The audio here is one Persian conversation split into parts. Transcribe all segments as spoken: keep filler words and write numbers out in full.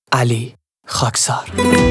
علی خاکسار.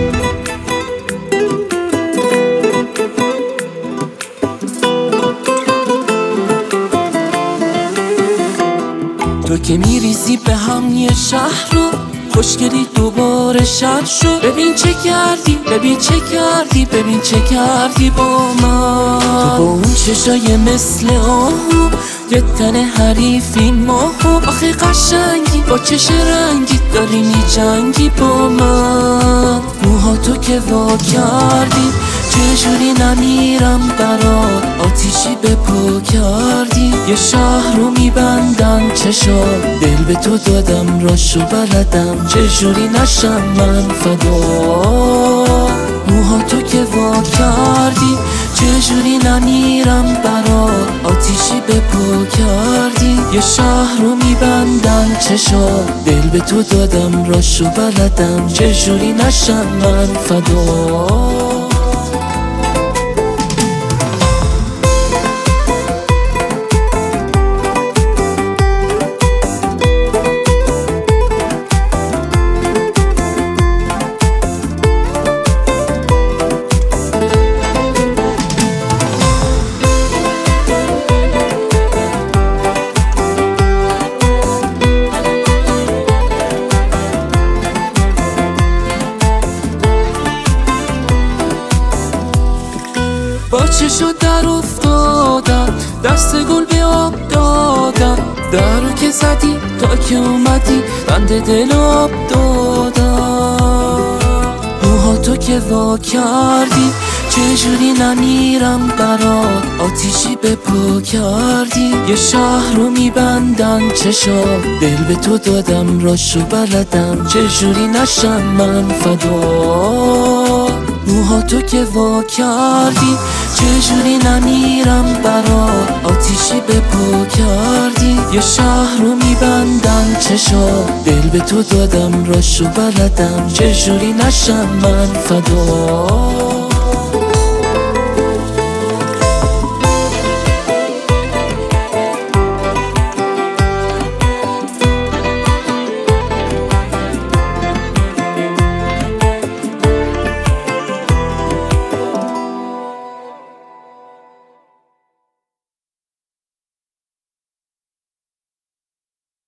تو که میریزی به هم یه شهر رو، خوشگلی دوباره شب شد. ببین چه کردی، ببین چه کردی، ببین چه کردی با من. تو با اون چشای مثل آهو، یه تن حریفی ماهو. آخه قشنگی با چش رنگی داری میجنگی با من. موها تو که وا کردی، چجوری نمیرم برات. آتیشی به پا کردی، یه شهر رو میبندن چشا. دل به تو دادم راشو بلدم، چجوری نشم من فدا. موها تو که وا کردی، چجوری نمیرم برات. آتیشی به پا کردی، یه شهر رو میبندن چشا. دل به تو دادم راشو بلدم، چجوری نشم من فدا. با چشا در افتادم، دست گل به آب دادم. درو که زدی تا که اومدی، بند دل آب دادم. موها تو که وا کردی، چجوری نمیرم برات. آتیشی به پا کردی، یه شهر رو میبندن چشا. دل به تو دادم راشو بلدم، چجوری نشم من فدا. موها تو که وا کردی، چجوری نمیرم برات. آتیشی به پا کردی، یه شهر رو میبندن چشا. دل به تو دادم راشو بلدم، چجوری نشم من فدا.